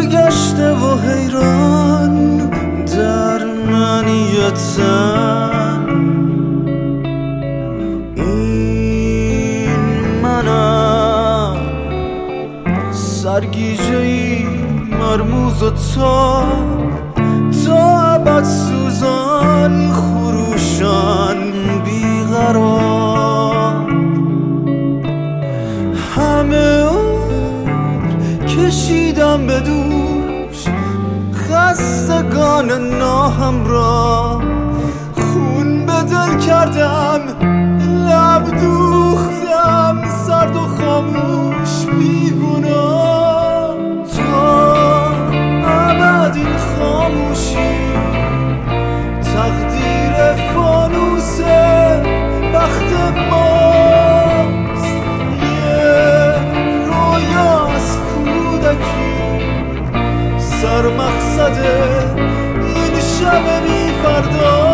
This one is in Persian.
سرگشته و حیران در منیتم، این منم سرگیجه‌ای مرموز و تا ابد سوزان خروشان بیقرار. همه عمر کشیدم به دوش خستگان ناهمراه، خون به دل کردم لب دوختم سرد و خاموش بیگناه. تا ابد این خاموشی تقدیر فانوس بخت ماست، یه رویا از کودکی سر مقصد این شب بی فردا.